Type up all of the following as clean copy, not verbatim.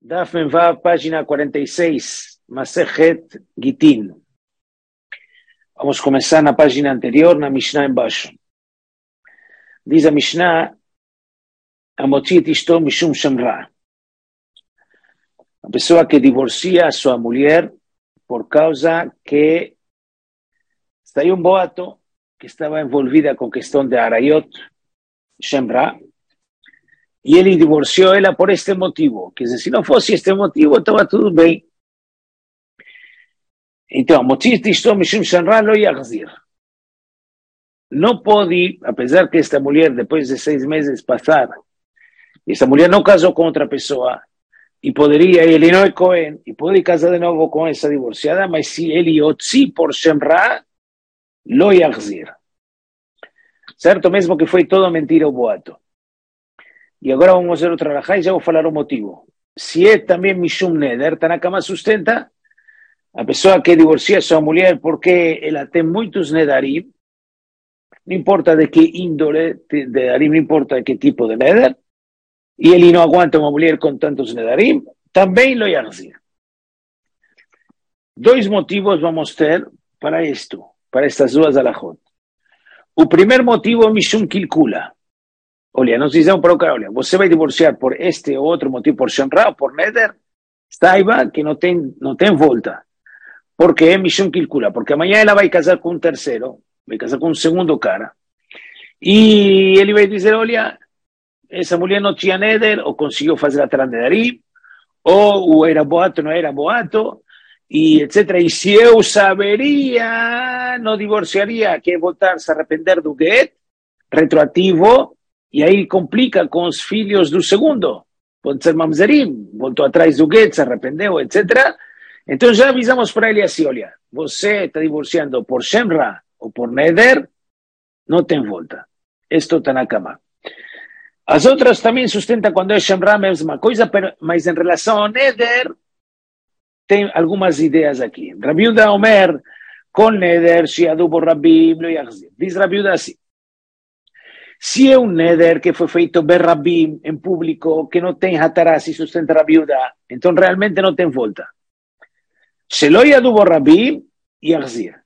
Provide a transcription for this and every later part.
Daf Memvav, página 46, Masejet Gitin. Vamos a comenzar na página anterior, na Mishnah embaixo. Diz a Mishnah, Amotzi et ishto mishum shamra. A pessoa que divorcia a sua mulher por causa que saiu um boato que estava envolvida com questão de Arayot, Shemra, e ele divorciou ela por este motivo. Quer dizer, se não fosse este motivo, estava tudo bem. Então, Motzi et ishto mishum shamra lo yachzir. Não pode, apesar que esta mulher, depois de 6 meses passar, esta mulher não casou com outra pessoa, e poderia, ele não é Cohen, e pode casar de novo com essa divorciada, mas se ele otzi por Shemra, lo yachzir. Certo? Mesmo que foi toda mentira o boato. E agora vamos fazer outra rajá e já vou falar o motivo. Se é também Mishum Neder, Tanakama sustenta a pessoa que divorcia sua mulher porque ela tem muitos Nedarim, não importa de que índole de Nedarim, não importa de que tipo de Neder, e ele não aguenta uma mulher com tantos Nedarim, também lo yachzir. 2 motivos vamos ter para isto, para estas duas alahot. O primeiro motivo é Mishum Kilkula. Olha, nós dizemos para o cara, olha, você vai divorciar por este ou outro motivo, por Shemra ou por Neder, saiba que não tem volta. Porque é Mishum Kilkula, porque amanhã ela vai casar com um terceiro, vai casar com um segundo cara, e ele vai dizer, olha, essa mulher não tinha Neder, ou conseguiu fazer atrás de Nedarim, ou era boato, não era boato, e etc. E se eu saberia, não divorciaria, que é voltar se arrepender do get, retroativo, e aí complica com os filhos do segundo. Pode ser mamzerim, voltou atrás do get, se arrependeu, etc. Então já avisamos para ele assim, olha, você está divorciando por Shemra ou por Neder, não tem volta. Isto está na cama. As outras também sustentam quando é Shemra a mesma coisa, mas em relação ao Neder, tem algumas ideias aqui. Rabi Yehuda Omer, com Neder, Shiadu por Rabim, lo yachzir. Diz Rabi Yehuda assim, se é um Neder que foi feito ber Rabim, em público, que não tem Hatará, se sustenta Rabi Yehuda, então realmente não tem volta. Se lo Yadu por Rabim, yachzir.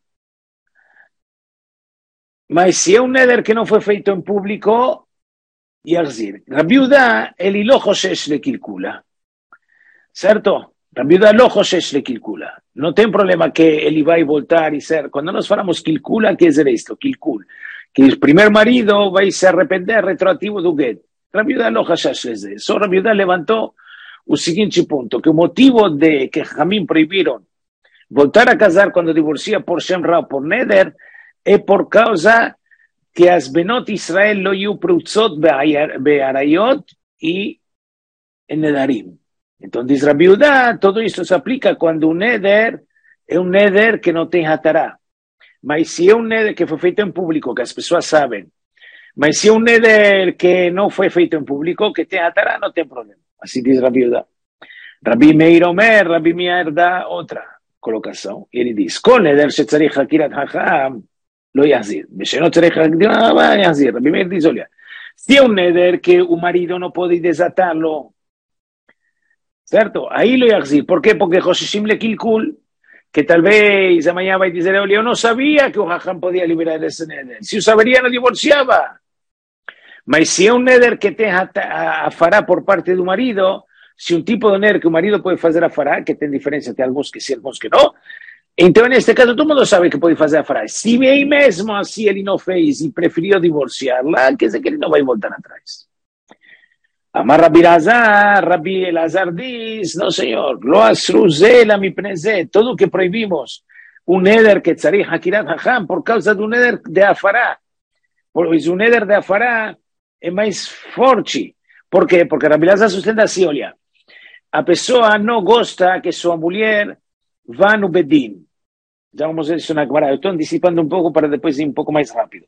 Mas se é um Neder que não foi feito em público, yachzir. Rabi Yehuda, ele lo choshesh lekilkula. Certo? Rabi Yehuda lo choshesh lekilkula. Não tem problema que ele vai voltar e ser... Quando nós falamos kilkula, que é isto? Kilkul. Que o primeiro marido vai se arrepender retroativo do get. Rabi Yehuda lo choshesh leze. Só Rabi Yehuda levantou o seguinte ponto, que o motivo de que Jamim proibiram voltar a casar quando divorcia por Shemra ou por Neder é por causa que as Benot Israel lo iu prutzot be'arayot e en Nedarim. Então diz Rabi Yehuda, todo isso se aplica quando um Neder é um Neder que não tem Hatará. Mas se é um Neder que foi feito em público, que as pessoas sabem, mas se é um Neder que não foi feito em público, que tem Hatará, não tem problema. Assim diz Rabi Yehuda. Rabi Meir Omer, Rabi Meir dá outra colocação. Ele diz, com Neder shetzarich hakirat hacham, lo yachzir. Não tzarich hakirat yachzir. Rabi Meir diz, olha, se é um Neder que o marido não pode desatá-lo, certo? Aí lo yachzir. Por quê? Porque Joshishim le kilkul, que talvez amanhã vai dizer, olha, eu não sabia que o hacham podia liberar esse Neder. Se o saberia, não divorciava. Mas se é um Neder que tem a fará por parte do marido, se um tipo de Neder que o marido pode fazer a fará, que tem diferença, tem alguns que sim, alguns que não, então neste caso todo mundo sabe que pode fazer a fará. Se bem mesmo assim ele não fez e preferiu divorciá-la, quer dizer que ele não vai voltar atrás. Amar Rabi Elazar diz, não senhor, lo asruzela mi pnezé, tudo que proibimos, um Neder que tzarich hakirat hacham, por causa do Neder de afará. Pois o Neder de afará é mais forte. Por quê? Porque Rabi Elazar sustenta assim, olha, a pessoa não gosta que sua mulher vá no Bedin. Já vamos ver isso na Gemara. Eu estou antecipando um pouco para depois ir um pouco mais rápido.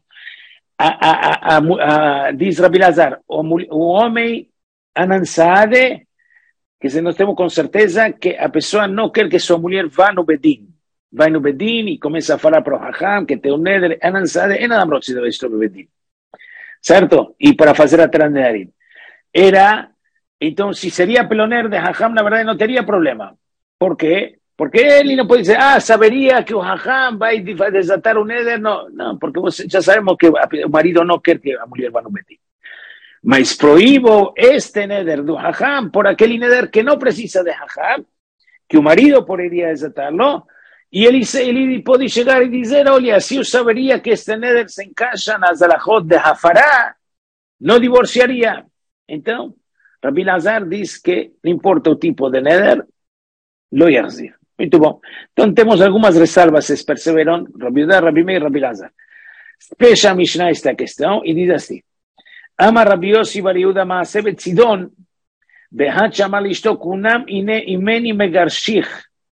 Diz Rabi Elazar, o homem anansade, que se nós temos com certeza que a pessoa não quer que sua mulher vá no Bedin. Vai no Bedin e começa a falar para o Hacham, que tem um Neder, anansade, e nada mais de isto no Bedin. Certo? E para fazer a Nedarim. Era Então, se seria pelo neder de Hajam, na verdade não teria problema. Por quê? Porque ele não pode dizer, saberia que o Hajam vai desatar o neder. Não, porque já sabemos que o marido não quer que a mulher vá no Betin. Mas proíbo este neder do Hajam por aquele neder que não precisa de Hajam, que o marido poderia desatar-lo, e ele pode chegar e dizer, olha, se eu saberia que este neder se encaixa nas alahot de Hafará, não divorciaria. Então, Rabi Lazar diz que não importa o tipo de neder, lo yahzir. Muito bom. Então temos algumas ressalvas, vocês perceberam? Rabi Yehuda, Rabi Meir, Rabi Lazar. Fecha a Mishnah esta questão e diz assim, Amar Rabi Yossi bar Yehuda Maaseh betzidon, behat shamar lishto kunam imeni megarshich.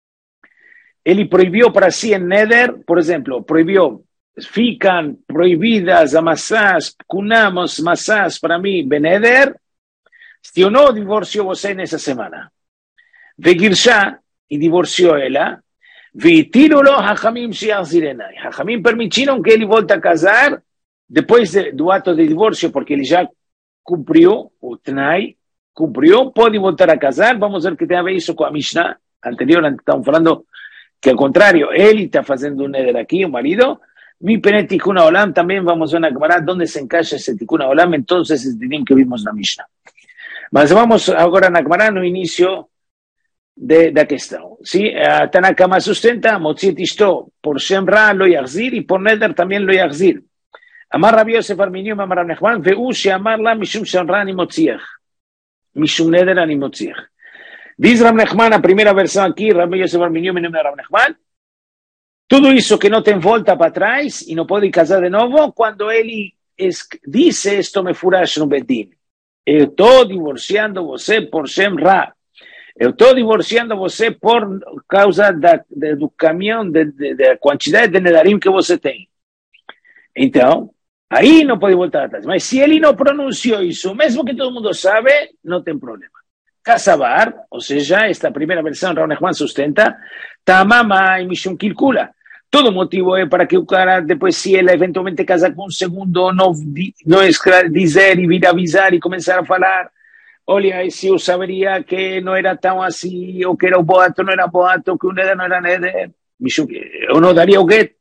Ele proibiu para si en neder, por exemplo, proibiu, ficam proibidas amassás, kunamos, massás para mim, beneder, se eu não divorcio você nessa semana. Vegirsha, e divorciou ela, Vitirulo Hachamim Shiachzirenai. Hachamim permitiram que ele volte a casar depois do ato de divórcio, porque ele já cumpriu o Tnai, pode voltar a casar. Vamos ver que tem a ver isso com a Mishnah anterior, estamos falando que ao contrário, ele está fazendo um neder aqui, o marido, Mi Pene Tikkun Olam, também vamos ver na Gemara onde se encaixa esse Tikkun Olam em todos esses dinim que vimos na Mishnah. Mas vamos agora na Gemara no início da questão. ¿Sí? Tanakama sustenta, Motziet Ishto, por Shem Ra lo yachzir, y por Neder también lo yachzir. Amar Rabbi Yosef Arminium, Amar Rav Nechman, Veu she'amar la mishum Shem Ra ani motziach. Mishum Neder ani motziach. Diz Rav Nechman, a primeira versão aqui, Rabbi Yosef Arminium, em nome de Rav Nechman, tudo isso que não tem volta para trás, e não pode casar de novo, quando ele diz isto me furash no Bedin. Eu estou divorciando você por Shem Ra. Eu estou divorciando você por causa do caminhão, da quantidade de nedarim que você tem. Então, aí não pode voltar atrás. Mas se ele não pronunciou isso, mesmo que todo mundo sabe, não tem problema. Casabar, ou seja, esta primeira versão, Rav Nechman sustenta, Tamama e Mishum Kilkula. Todo motivo é para que o cara, depois, se ele eventualmente casar com um segundo, não dizer e vir avisar e começar a falar, olha, se eu saberia que não era tão assim, ou que era o boato, não era boato, que o neder não era neder, eu não daria o get.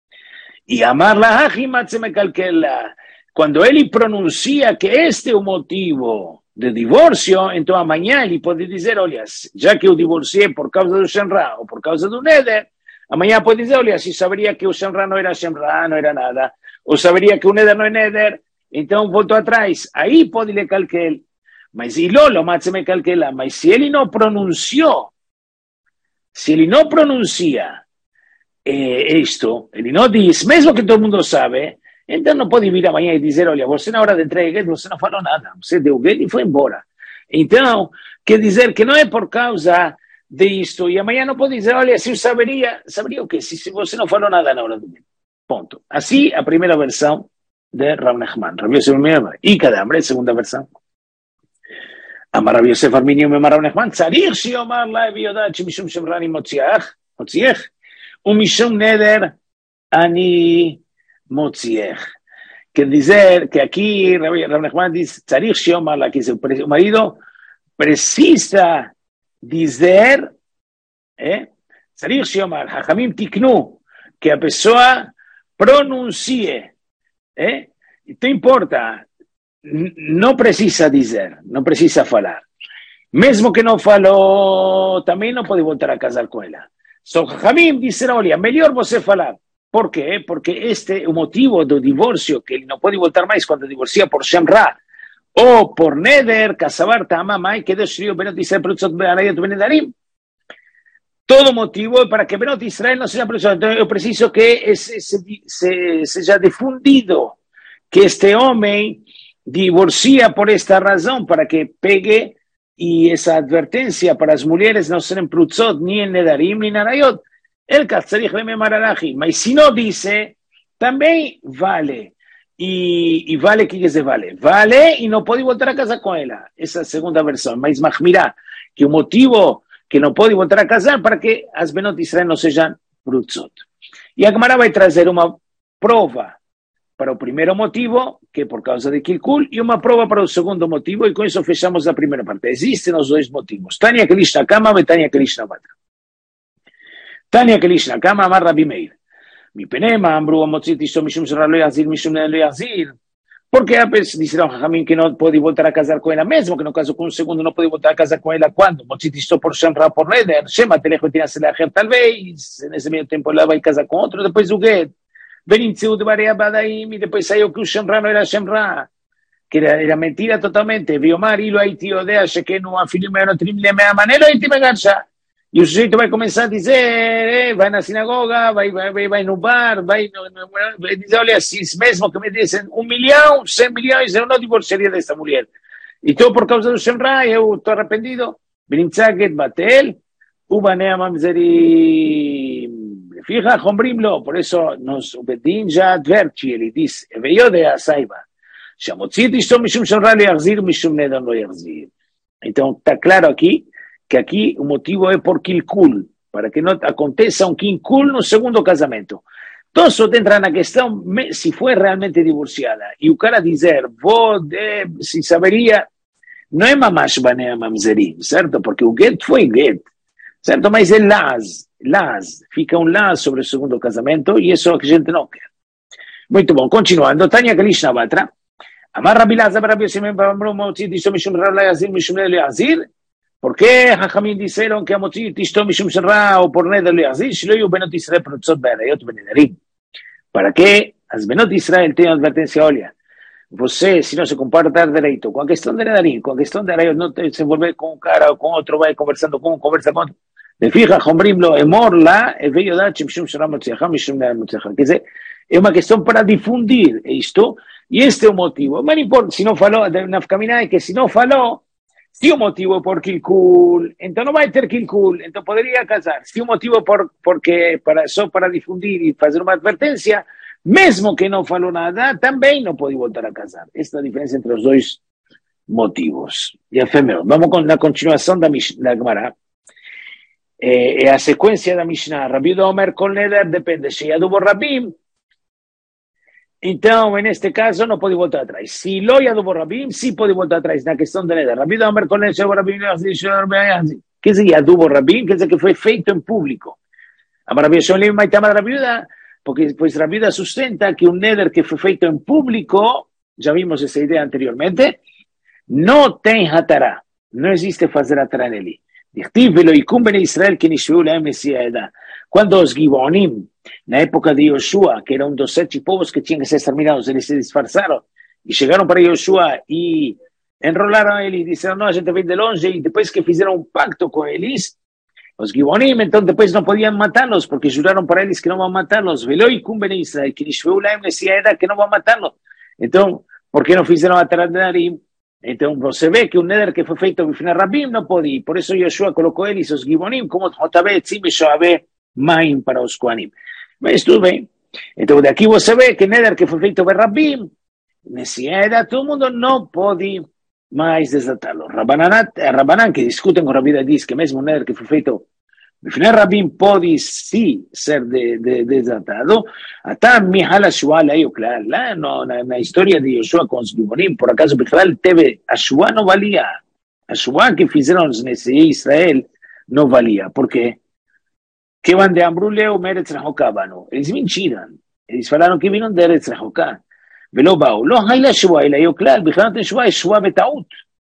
E amar la hajimat me calquela. Quando ele pronuncia que este é o motivo de divórcio, então amanhã ele pode dizer, olha, já que eu divorciei por causa do Shem Ra ou por causa do neder, amanhã pode dizer, olha, se saberia que o Shem Ra, não era nada, ou saberia que o neder não é neder, então volto atrás. Aí pode lhe calquel. Mas Ilolo, Matzeme calquela, mas se ele não pronunciou, isto, ele não diz, mesmo que todo mundo sabe, então não pode vir amanhã e dizer, olha, você na hora de entrega, você não falou nada, você deu guete e foi embora. Então, quer dizer que não é por causa disto, e amanhã não pode dizer, olha, se eu saberia o quê? Se você não falou nada na hora do guete. Ponto. Assim, a primeira versão de Rav Nechman. Rav Yosef e cada hambre, segunda versão. אמר רבי יוסף ארמיני ומאמר רב נחמן, צריך שיאמר לה ויודעת שמשום שמרה אני מוציאך, ומשום נדר אני מוציאך. Quer dizer que aqui Rav Nechman diz, צריך שיאמר לה, que o marido precisa dizer, צריך שיאמר, חכמים תיקנו, que a pessoa pronuncie, então importa, não precisa dizer, não precisa falar. Mesmo que não falou, também não pode voltar a casar com ela. Só Jamim disse, olha, melhor você falar. Por quê? Porque este é o motivo do divórcio, que ele não pode voltar mais quando divorcia por Shem Ra, ou por Neder, Kasabar, Tamamai, que Deus Shrio, Benot Israel, Produzot Be'arayot Benedarim. Todo motivo é para que Benot Israel não seja produzido. Então eu preciso que seja difundido que este homem divorcia por esta razão, para que pegue, e essa advertência para as mulheres não serem prutzot, nem em nedarim, nem narayot. El katzarich lememar alachi. Mas se não disse, também vale. E vale, o que quer dizer vale? Vale e não pode voltar a casar com ela. Essa é a segunda versão. Mas machmirá, que o motivo que não pode voltar a casar para que as benot Israel não sejam prutzot. E a Gemara vai trazer uma prova para el primer motivo, que por causa de Kilkul, y una prueba para el segundo motivo, y con eso fechamos la primera parte. Existen los dos motivos. Tania Kelishna Kama, Betania Kelishna Batra. Tania Kelishna Kama, Amar Rabbi Meir. Mi penema, Ambru, Amotzit, Ishto, Mishum, Shara, Lo Yazir, Mishum, Lo Yazir. Porque a veces dijeron Jajamín que no puede volver a casar con ella mismo, que no casó con un segundo, no puede volver a casar con ella cuando. Motzit, Ishto, por Shemra, por Neder. Shema, Telejo, tiene a ser la tal vez. En ese medio tiempo la va a casar con otro, después Uget. Benimtziut Barea Badaim, y después salió que un Shemra no era Shemra, que era mentira totalmente. Biomar, Hilo, Haiti, Odea, Shekenu, Afilime, no Trimle, me amanero, Haiti, me garcha. Y el sujeto va a comenzar a decir, va a la sinagoga, va en un bar, dice, olha, si es mismo que me dicen 1 millón, 100 millones, yo no divorciaría de esta mujer. Y todo por causa de Shemra, yo estoy arrepentido. Benimtzaget, Batel, Ubanea Mamzeri. Fija, Jombrimlo, por eso nos Bedin ya adverti, él dice, veo de Asaiba, Shamotzit y Mishum Shemra lo Yarzir, Mishum Nedan lo Yarzir. Entonces, está claro aquí, que aquí el motivo es por Kilkul, para que no aconteça un Kilkul en un segundo casamento. Entonces, entra en la cuestión, si fue realmente divorciada, y el cara dice, si sabería, no es mamash banea mamzerim, ¿cierto? Porque el get fue get, ¿cierto? Mas es las, fica un las sobre el segundo casamento, y eso que gente no quiere. Muy bien, continuando, Tania Kalishna Batra, Amar Rabbi Lazar, Rabbi Yosimem, Bamro, Motzit, Ishto, Mishum, Ra, Yazir, Mishum, Yazir. ¿Por qué Jajamín dijeron que Amotzit, Ishto, Mishum, Ra, o por Neder, Yazir, si lo yo Benot Israel, Protzot, Berayot, Benedarim? ¿Para qué? As Benot Israel tienen advertencia, olha. Você, si no se comporta derecho, con cuestión de Nedarim, con cuestión de Arayot, no te se envuelve con un cara o con otro, va conversando con un, conversa con otro. De fija, Jombrimlo, Emorla, Eveyo da, Chimshum, Shara, Motzeja, Mishum, Motzeja. Que es una cuestión para difundir esto, y este es el motivo. No importa, si no faló, de Nafkamina, que si no faló, si un motivo por Kilkul, entonces no va a tener Kilkul, entonces podría casar. Si un motivo porque para difundir y hacer una advertencia, mesmo que no faló nada, también no puede volver a casar. Esta es la diferencia entre los dos motivos. Y vamos con la continuación de la Gemara. A sequência da Mishnah, Rabi Omer con Neder depende, se Yadubo Rabim, então, neste caso, não pode voltar atrás. Se lo Yadubo Rabim, sim pode voltar atrás, na questão de Neder. Rabi Omer con Neder, Rabim, quer dizer, Yadubo Rabim, quer dizer que foi feito em público. A Rabi Yoshim Maitama da Rabiuda, porque pois Rabiuda sustenta que um Neder que foi feito em público, já vimos essa ideia anteriormente, não tem hatará, não existe fazer hatará nele. Israel que cuando los Gibonim, en la época de Yoshua, que era un dos 7 povos que tenían que ser exterminados, ellos se disfarzaron y llegaron para Yoshua y enrolaron a él y dijeron, no, a gente viene de longe, y después que hicieron un pacto con ellos, los Gibonim, entonces después no podían matarlos porque juraron para ellos que no van a matarlos. Israel que no van a matarlos. Entonces, ¿por qué no hicieron a Narim? Entonces se ve que un Neder que fue feito bifnei Rabim no podía, por eso Yoshua colocó él y sus Gibonim como Jotabé, Tzim y Shoabé, Maim para los Kohanim. Estuvo bien. Entonces de aquí vos se ve que Neder que fue feito de Rabim, Nesieda, todo el mundo no podía más desatarlo. Rabanán que discuten con Rabbi dice que mesmo un Neder que fue feito bifnei Rabim puede sí ser desatado. Hasta Mihala Shua la claro, la historia de Yoshua con Gibonim, por acaso Bichlal teve, a Shua no valía. A Shua que hicieron los Nesei Israel no valía. ¿Por qué? Que van de Ambruleo Meretz Rahoká, vano. Ellos mentiran. Ellos falaron que vinieron de Eretz Rahoká. Velo bao. Lo hay la Shua, y la claro, Bichlal de Shua es Shua Betaut.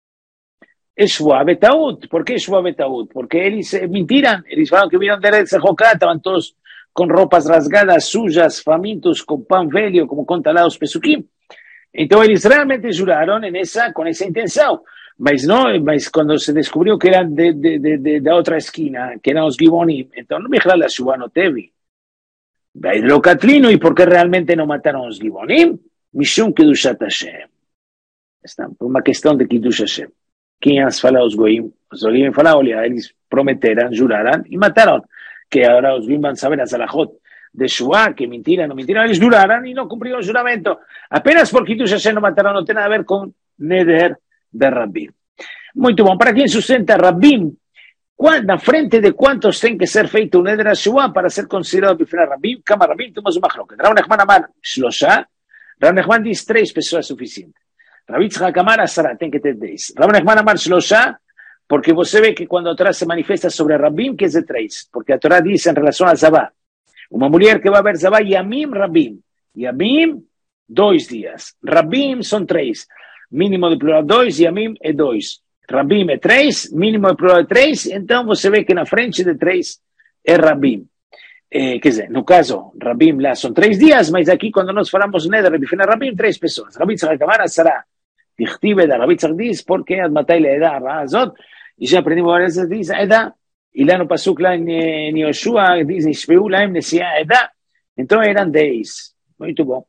Es Shua Betaut. ¿Por qué Shua Betaut? Porque ellos mentiran. Ellos falaron que vinieron de Eretz Rahoká, estaban todos con ropas rasgadas, sujas, famintos, con pan velho, como conta lá os Pesukim. Então eles realmente juraron con esa intención. Mas cuando se descubrió que eran de otra esquina, que eran los Gibonim, entonces no me la Shua no teve. Lo Catlino, ¿y por qué realmente no mataron los Gibonim? Mishum Kedushat Hashem. Está por una cuestión de Kiddush Hashem. ¿Quién has falado los Goim? Los Goim falaron, ellos prometeran, juraran y mataron. Que ahora los van a saber a Zalajot de Shua, que mentira, no mentira, ellos juraran y no cumplieron el juramento. Apenas por Kiddush Hashem no mataron, no tiene nada que ver con Neder de Rabim. Muy bien, ¿para quién sustenta Rabim? ¿A frente de cuántos tiene que ser feito un Neder a Shua para ser considerado bifnei Rabim? Kama Rabim, tomamos un majloque. Raúl Nachman Amar, Shlosha, Rab Nachman dice 3 pessoas suficiente. Rabbi Yitzhak Amar Asara, tem que ter 10. Rab Nachman Amar Shlosha, porque você vê que quando a Torá se manifesta sobre Rabim, que é de 3. Porque a Torá diz em relação a Zabá, uma mulher que vai ver Zabá, Yamim Rabim. Yamim, 2 dias. Rabim são 3. Mínimo de plural 2, Yamim é 2. Rabim é 3, mínimo de plural é 3, então você vê que na frente de 3 é Rabim. Quer dizer, no caso, Rabim lá são 3 dias, mas aqui quando nós falamos Neder, Rabim, 3 pessoas. Rabbi Yitzhak Amar Asara, Tichtive da Rabbi Yitzhak diz, porque Admatai Le'edah Ra'azot, e já aprendemos várias vezes, diz Edah, e lá no Pasuk lá em Yoshua, diz, Nishpeu Laim Nesiah Edah, então eram 10. Muito bom.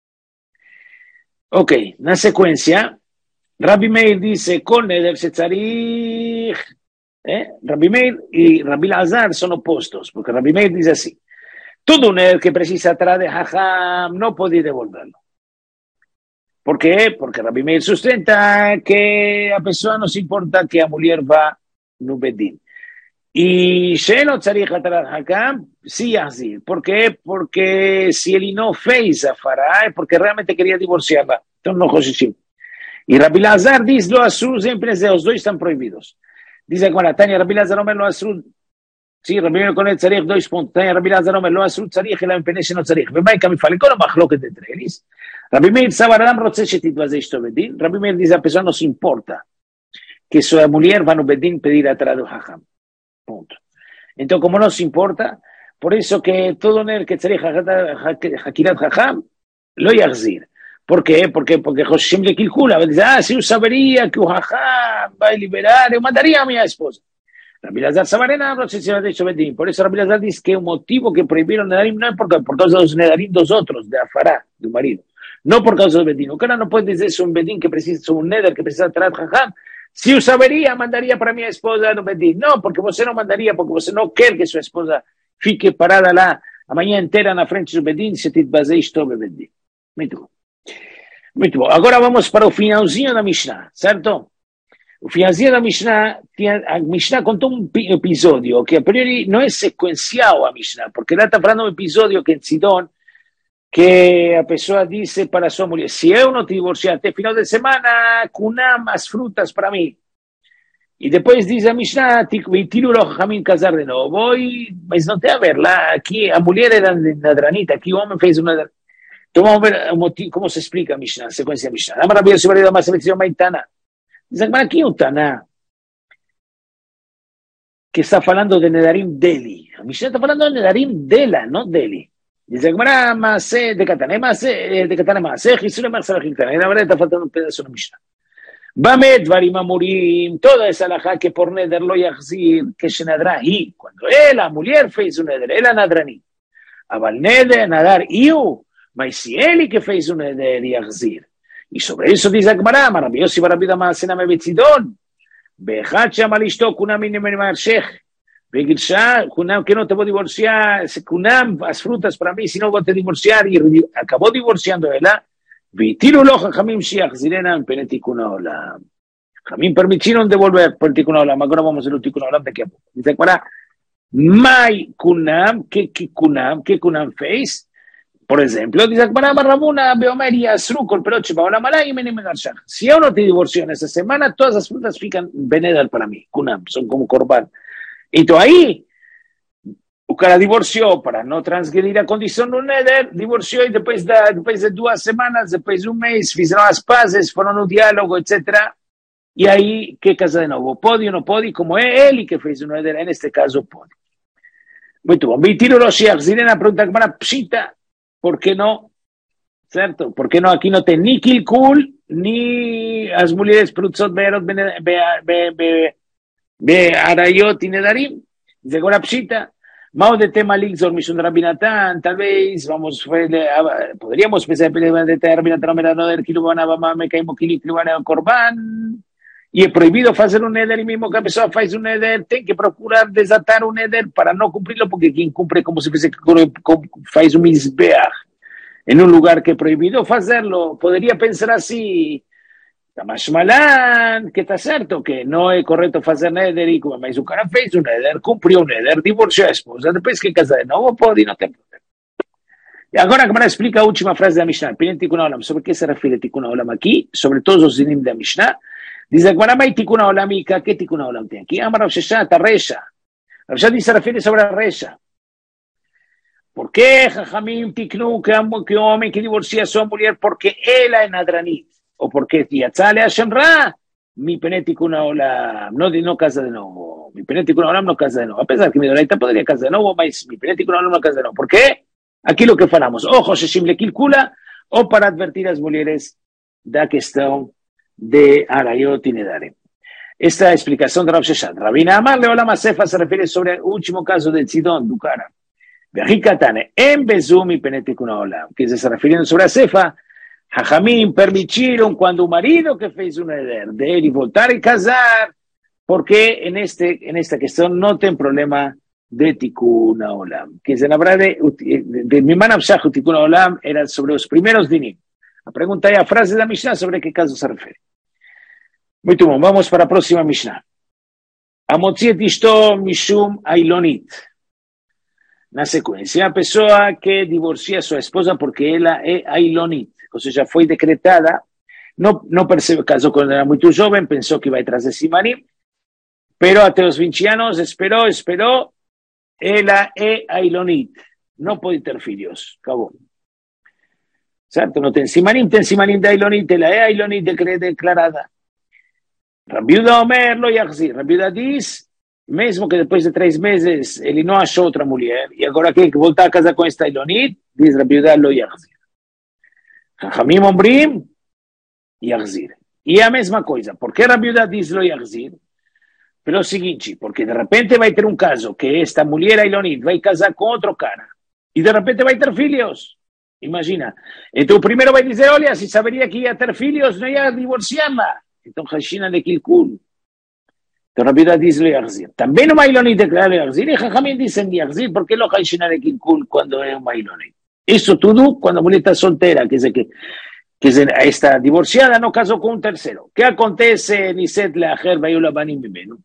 Ok, na sequência, Rabbi Meir disse, Kol Neder Shetzarich, Rabbi Meir e Rabbi Lazar são opostos, porque Rabbi Meir diz assim, todo neder que precisa atrás de Hacham não pode devolverlo. ¿Por quê? Porque Rabbi Meir sustenta que a pessoa não se importa que a mulher vá no Bedin. E Shelo Tzarich atrás de Hacham, sim Yahzir. ¿Por quê? Porque se ele não fez a fará, é porque realmente queria divorciá-la. Então não Hoshishim. E Rabbi Lazar diz, lo asur sempre, os dois estão proibidos. Diz agora, Tânia, Rabbi Lazar Omer lo asur, sim, Rabbi Meir Konet Tzarich, 2 pontos. Tânia, Rabbi Lazar Omer lo asur Tzarich, אלא מפני שלא צריך. ומה כמפעל? כל המחלוקת entre eles. Rabbi Meir סבר אדם רוצה שתתבזה אשתו בדין. Rabbi Meir diz, a pessoa não se importa que sua mulher vá no Bedin pedir atrás do Hacham. Ponto. Então, como não se importa, por isso que todo ner que tzarich hakirat Hacham, lo yachzir. ¿Por quê? Porque Hoshim le calcula. Diz, se eu saberia que o Hacham vai liberar, eu mandaria a minha esposa. Rabbi Lazar Sabarena não se vai deixar Bedin. Por isso Rabbi Lazar diz que o motivo que proibiram Nedarim não é por causa dos Nedarim dos outros, de Afará, do marido. Não por causa do Bedin. O cara não pode dizer se um Bedin que precisa, um Neder que precisa trazer Hacham, se eu saberia, mandaria para minha esposa no Bedin. Não, porque você não mandaria, porque você não quer que sua esposa fique parada lá a manhã inteira na frente do Bedin, se te baseia sobre o Bedin. Muito bom. Muito bom. Agora vamos para o finalzinho da Mishnah, certo? O finalzinho da Mishnah, a Mishnah contou um episódio que a priori não é sequencial a Mishnah, porque ela está falando de um episódio que em Sidon, que a pessoa disse para sua mulher, se eu não te divorciar até final de semana, cunam as frutas para mim. E depois diz a Mishnah, tiro o Jajamim casar de novo, mas não tem a ver, lá aqui a mulher era nadranita, aqui o homem fez uma... Então vamos ver o motivo, como se explica a Mishnah, a sequência da Mishnah. A maravilha se valida mais seleção mais Taná. Diz, mas aqui é o Taná, que está falando de Nedarim dele. A Mishnah está falando de Nedarim dela, não dele. Diz, mas de Katané, mas Gisule Marcelo Giltané. Na verdade está faltando um pedaço na Mishnah. Bamet varim amurim, toda essa alahá que por Neder lo yachzir, que se nadra hi. Quando ela, a mulher, fez o Neder, ela nadrani. Aval Neder, nadar iu. Mas se ele que fez o Neder yachzir. E sobre isso diz a Gemara, maravilhoso e maravilhoso, mas se não me betzidon. Bechat chama listo, kunam inemem marshech. Begilshah, kunam que não te vou divorciar, kunam as frutas para mim, se não vou te divorciar, e acabou divorciando ela. Vitiro lo Jajamim shiachzirena en pene tikkun haolam. Jajamim permitieron devolver por tikkun haolam. Agora vamos a ver o tikkun haolam daqui a pouco. Diz a Gemara, mai kunam, que kunam fez? Por exemplo, diz a Gemara, Rabuna, Beomer y Asru, col peroche, Baolam alay, menem garshach. Si eu não te divorcio en esa semana, todas as frutas fican benedal para mim. Kunam, son como korban. Então aí, o cara divorciou para não transgredir a condição do Neder, divorciou e depois de 2 semanas, depois de um mês, fizeram as pazes, foram no diálogo, etc. E aí, que casa de novo? Pode ou não pode? Como é ele que fez o Neder, neste caso pode. Muito bom. Vitiro lo shiachzirena, pergunta Gemara, pshita, por que não? Certo? Por que não? Aqui não tem ni kilkul, ni as mulheres prutzot be'arayot e nedarim. Diz agora pshita. Mao de tema Ligzor Mishun Rabinatán, tal vez, podríamos pensar de Rabinatán, no del Kilubanaba, me caímos Kilubana Corban, y es prohibido hacer un Neder, y mismo que a pessoa faz un Neder, tem que procurar desatar un Neder para no cumplirlo, porque quien cumple como si fuese faz un Mizbeach en un lugar que es prohibido hacerlo, podría pensar así. Tamashmalan, que está certo, que não é correto fazer Neder, e como mais o cara fez o Neder, cumpriu o Neder, divorciou a esposa, depois que casa de novo pode e não tem problema. Y ahora Gemara explica la última frase de la Mishnah, Pinen Tikkun Olam. ¿Sobre qué se refiere Tikkun Olam aquí? Sobre todos los dinim de la Mishnah. Dice Gemara, ¿hay Tikkun Olam? ¿Qué Tikkun Olam tiene aquí? Amar Rav Shesha, está Resha. Rav Shesha se refiere sobre la Resha. ¿Por qué Jajamim Tiknu que un hombre que divorcia a su mujer porque él es Nadranit? ¿O porque Yatzale Hashem Ra? Mi Pinen Tikkun Olam. No casa de nuevo. Mi Pinen Tikkun Olam no casa de nuevo. A pesar que mi Doraita podría casa de nuevo, mas mi Pinen Tikkun Olam no casa de nuevo. ¿Por qué? Aquí lo que falamos, ojo, Sheshim le kilkula, o para advertir a las mujeres de la cuestión de Arayot y Nedare. Esta explicación de Rav Shesha. Rabina Amar le Olam Sefa se refiere sobre el último caso de Tzidon, Dukara. Vejikatane, en Bezum y Penetikuna Olam, que se refiriendo sobre la Sefa, Jajamim permitieron cuando un marido que fez un heder de él y voltar y casar, porque en esta cuestión no tiene problema de Tikkun Olam, que se habla de Miman Abshach Tikkun Olam era sobre los primeros dinim. La pregunta es a frase de la Mishnah sobre qué caso se refiere. Muy bien, vamos para la próxima Mishnah. Amotziet Ishto Mishum Ailonit. Na secuencia, persona que divorcia a su esposa porque ella es Ailonit, o sea, fue decretada, no percibe caso cuando era muy joven, pensó que iba detrás de Simanim, pero hasta los 20 años esperó, ella es Ailonit, no puede tener hijos, acabó. ¿Cierto? No ten Simanim de Ailonit, ella es Ailonit declarada. Rabiuda Omer lo Yachzir, Rabiuda dice, mesmo que después de 3 meses él no achó otra mujer, y ahora que volta a casa con esta Ailonit, dice Rabiuda lo Yachzir. Jajamim Ombrim, Yachzir. Y la misma cosa, ¿por qué Rabiuda dice lo Yachzir? Pero lo siguiente, porque de repente va a tener un caso que esta mujer Ailonit va a casar con otro cara y de repente va a tener hijos. Imagina. Entonces primero va a decir, oye, si sabría que iba a tener hijos, no iba a divorciarla. Entonces Hashina de Kilkul. Entonces Rabiuda dice lo Yachzir. También un Ailonit declara lo Yachzir y Jajamim dicen Yachzir, ¿por qué lo Hashina de Kilkul cuando es un Ailonit? Eso todo cuando la mujer está soltera, que está divorciada, no casó con un tercero. ¿Qué acontece? Niset Leacher Vayula Banim Bimenu.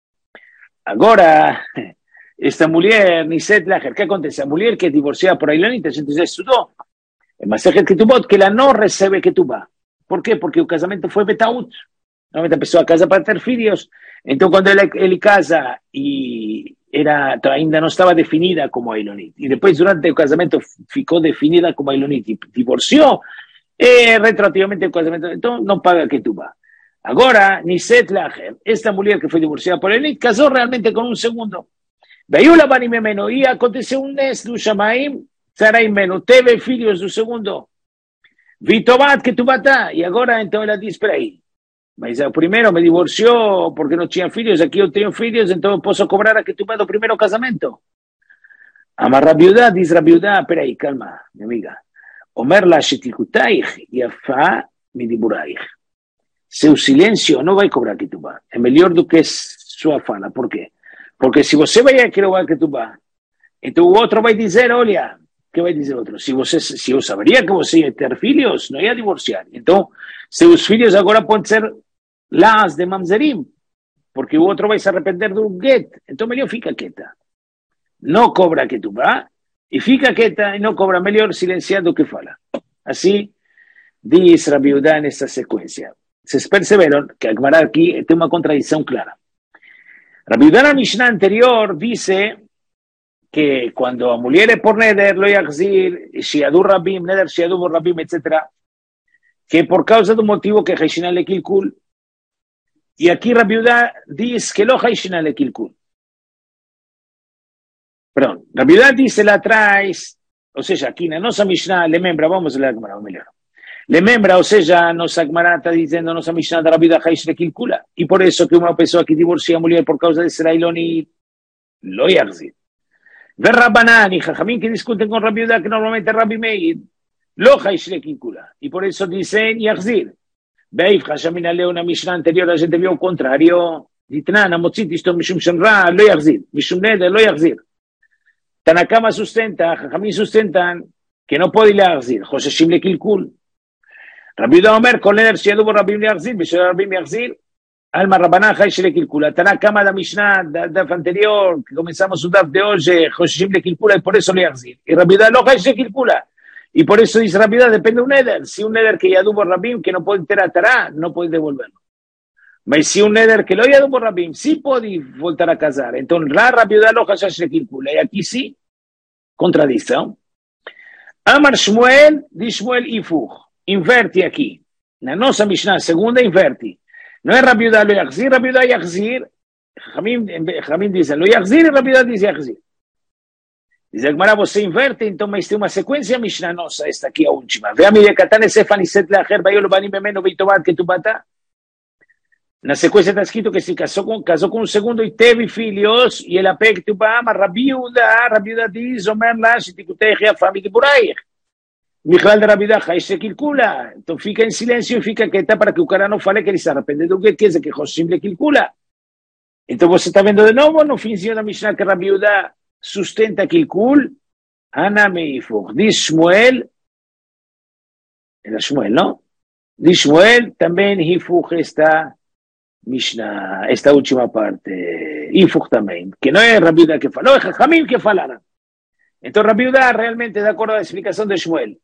Ahora, esta mujer, Niset Lacher, ¿qué acontece? La mujer que es divorciada por Ailonit, entonces estudió en Masejet Ketubot, que la no recibe Ketubá. ¿Por qué? Porque el casamiento fue Betaut. Normalmente empezó a casar para tener hijos. Entonces, cuando él casa y ainda no estaba definida como Ailonit, y después durante el casamiento ficó definida como Ailonit y divorció, retroactivamente el casamiento, entonces no paga Ketubá. Ahora, Niset Lacher, esta mujer que fue divorciada por Ailonit, casó realmente con un segundo. Vayula Banim Bimenu, y aconteceu un nes do Shamaim, Sarai Menu, teve filhos do segundo. Vitobat Ketubata, y ahora entonces ela dice, espera ahí, mas el primero me divorció porque no tenía filhos, aquí yo tengo filhos, entonces puedo cobrar a Ketubá do primeiro casamento. Amar Rabiuda, dice Rabiuda, espera ahí, calma, mi amiga. Omer la shetikutaich, yafa mi diburaich. Seu silencio no va a cobrar Ketubá. Es mejor do que su afana. ¿Por qué? Porque si você vai a cobrar Ketubá, entonces o otro va a decir, olha, ¿qué va a decir otro? Si yo sabría que você ia ter filhos, no ia divorciar. Entonces, seus filhos ahora pueden ser las de Mamzerim, porque o otro vai se arrepender de un get. Entonces, melhor fica quieta. No cobra Ketubá, y fica quieta y no cobra, melhor silenciando que fala. Así dice Rabiuda en esta secuencia. Se percibieron que Agmará aquí tiene una contradicción clara. Rabiuda en la Mishnah anterior dice que cuando a mujeres por neder, lo yachzir, shiadur rabim, neder shiadur rabim, etc., que por causa de un motivo que Haishina le kilkul, y aquí Rabiuda dice que lo Haishina le kilkul. Perdón, Rabiuda dice la traes, o sea, aquí en nuestra Mishnah le membra, vamos a leer Agmará, mejor. Le membra, o sea, nos Agmará está diciendo nos Mishnah de Rabiuda Haish le kilkula, y por eso que una persona que divorcia a mujer por causa de ser Ailonit, lo yachzir. Ver Rabbanan y Jajamín que discuten con Rabiuda, que normalmente Rabbi Meir, lo Haish le kilkula, y por eso dicen yachzir. Veis, Jajamín leo una Mishnah anterior, la gente vio lo contrario, Ditnan, Amotzit, esto Mishum Shenra, lo yachzir, Mishum Neder, lo yachzir. Tanakama sustenta, Jajamín sustentan, que no puede ir a yachzir, José Shim le kilkul. Rabiuda Omer, con Neder, si adubo Rabim le yachzir, Bishor Rabim yachzir, Alma Rabbanan Haish le kilkula. Tanakama da Mishnah, daf anterior, que comenzamos un daf de hoy, José Shim le kilkula, y por eso le yachzir. Y Rabiuda lo Haish le kilkula. Y por eso dice Rabiudá, depende de un neder. Si un neder que ya tuvo Rabim, que no puede enterar Tará, no puede devolverlo. Pero si un neder que lo ya tuvo Rabim, sí puede volver a casar. Entonces, la Rabiudá lo hashash le calcula. Y aquí sí, contradice. ¿No? Amar Shmuel, di Shmuel Ifuch. Inverti aquí. La nosa Mishnah, segunda, inverti. No es Rabiudá lo yachzir, Rabiudá yachzir. Jamín dice, lo yachzir y Rabiudá dice yachzir. Dice Gemara, você inverte, então, mas tem uma sequência Mishnah nossa, esta aqui é a última. Vê a minha katane sefaniset leacher, baiolo banim bemeno veitobat que tu bata. Na sequência está escrito que se casou com um segundo e teve filhos, e ele apega tu bama, Rabiuda diz, omer lá, se ticutei a família burair. Michal de Rabiuda, se calcula. Então fica em silêncio e fica quieta para que o cara não fale que ele se arrepende do que quer dizer, que Josim le calcula. Então você está vendo de novo no finzinho da Mishnah que Rabiuda sustenta Kilkul, Ana Meifuch. Diz Shmuel, era Shmuel, ¿no? Diz Shmuel, también Hifuch esta Mishnah, esta última parte. Hifuch también, que no es Rabiuda que fala, no es Jajamim que falara. Entonces Rabiuda realmente de acuerdo a la explicación de Shmuel.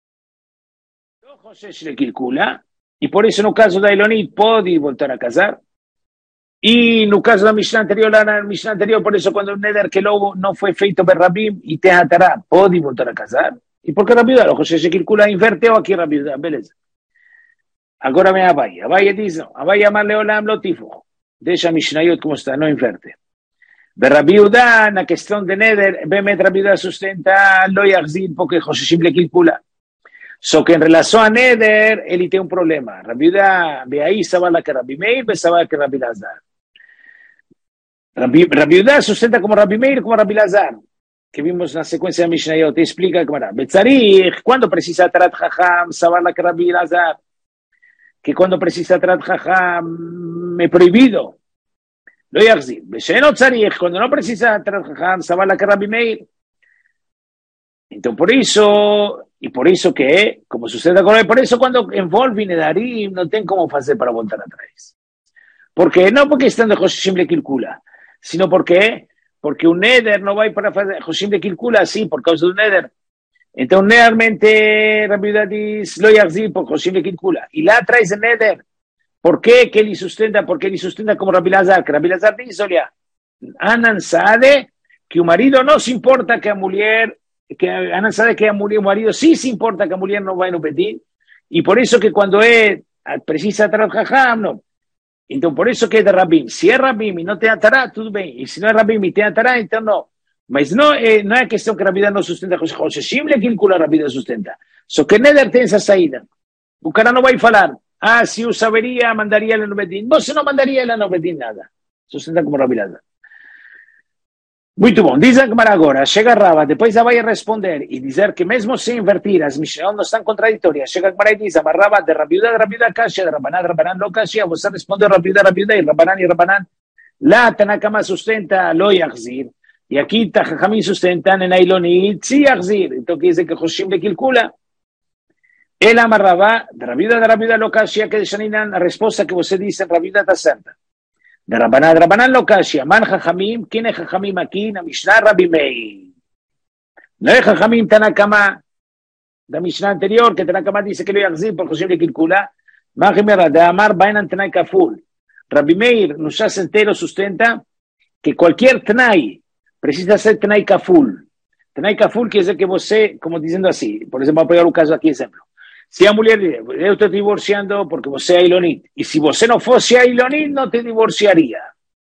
José le Kilkula, y por eso en el caso de Ailonit puede volver a casar. Y no caso de la Mishnah anterior, por eso cuando un neder que luego no fue feito por Rabim y te atará, puede volver a casar. ¿Y por qué Rabiuda? Lo José se calcula inverteo aquí Rabiuda, beleza. Ahora me Abaye dice, Abaye amarle olam lo tifo. Deja Mishnayot como está, no inverte. De Rabiuda, en la cuestión de neder, Bemet Rabiuda sustenta lo yachzir porque José simple calcula. So que en relación a neder, él tiene un problema. Rabiuda, ve ahí, sabe la que Rabbi Meir, ve sabe que Rabbi Lazar. Rabiuda sustenta como Rabbi Meir, como Rabbi Lazar, que vimos en la secuencia de Mishnayot. Te explica que Betzarich, cuando precisa Tarat Jajam, saber la que Rabbi Lazar, que cuando precisa Tarat Jajam, me prohibido. Lo yachzir. Besheno Tzarich, cuando no precisa Tarat Jajam, saber la que Rabbi Meir. Entonces, por eso que, como sucede con él, por eso cuando envolve Nedarim, no tienen cómo hacer para voltar atrás. Porque no porque están de Joshim le calcula, sino porque un neder no va a ir para hacer Joshim le calcula, sí, por causa de un neder. Entonces, realmente, Rabiuda dice, lo yachzir por Joshim le calcula. Y la traes el neder. ¿Por qué? ¿Qué le sustenta? Porque le sustenta como Rabbi Lazar. Que Rabbi Lazar dice, oye, Anan sabe que un marido no se importa que a mujer, que Anan sabe que a mujer, un marido sí se importa que a mujer no vaya a pedir. Y por eso que cuando es precisa trabajar, no. Entonces, por eso que es de Rabim. Si es Rabim y no te atará, todo bien. Y si no es Rabim y te atará, entonces no. Mas no es cuestión que Rabida no sustenta José. Simple que la Rabida sustenta. So que Neder tiene esa saída. O cara no va a falar. Si yo sabería, mandaría el Nobetín. Vos no mandaría el Nobetín nada. Sustenta como Rabida. Muito bom. Diz a Gemara agora, chega Rava, depois ela vai responder e dizer que mesmo sem invertir, as Mishnayot não estão contraditórias. Chega a Gemara e diz, Rava, de Rabiuda, Kasha, de Rabanan, lo Kasha, você responde Rabiuda, e Rabanan. Lá, Tanakama sustenta, lo yachzir. E aqui, Jajamim sustenta, en Ailonit, si yachzir. Então, quer dizer que Joshim le calcula. Ela amarrava, de Rabiuda, lo Kasha, que deixaninan a resposta que você disse, Rabiuda está certa. De Rabanan lo Kashia, man Jajamim, ¿quién es Jajamim aquí? Na Mishnah Rabbi Meir. No es Jajamim Tanakama, la Mishnah anterior, que Tanakama dice que lo yachzir por Josim le calcula. Man Jimera, de Amar Bainan Tanay Kaful. Rabbi Meir, nos hace entero sustenta que cualquier Tanay precisa ser Tanay Kaful. Tanay Kaful quiere decir que você, como diciendo así, por ejemplo, voy a pegar un caso aquí, ejemplo. Si a mulher eu estou divorciando porque você é Ailonit, e se você não fosse Ailonit, não te divorciaria.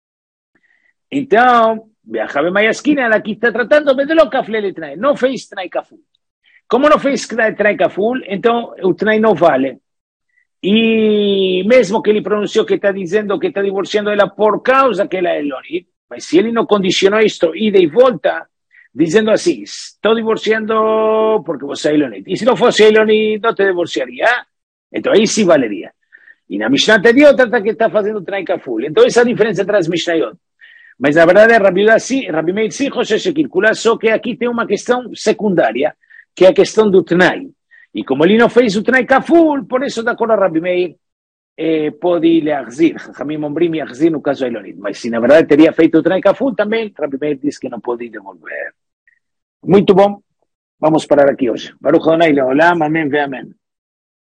Então, viajava em esquina, ela aqui está tratando de lo kafle Tnai, não fez Tnai Kaful. Como não fez Tnai Kaful, então o Tnai não vale. E mesmo que ele pronunciou que está dizendo que está divorciando ela por causa que ela é Ailonit, mas se ele não condicionou isto, ida e volta, diciendo así, estoy divorciando porque vos sos Ailonit. Y si no fuese Ailonit, no te divorciaría. Entonces ahí sí valería. Y la Mishnah anterior trata que está haciendo Tnai Kaful. Entonces esa diferencia entre las Mishnayot. Mas la verdad es Rabbi Meir sí, José se calcula, só que aquí tem una cuestión secundaria, que es la cuestión do Tnai. Y como él no fez o Tnai Kaful, por eso de acuerdo a Rabbi Meir, pode leachzir. Jamim Ombrim yachzir no caso de Ailonit. Mas si na verdade teria feito o Tnai Kaful, também Rabbi Meir diz que não pode devolver. Muito bom. Vamos a parar aquí hoy. Baruch Adonai Leolam, amén ve amén.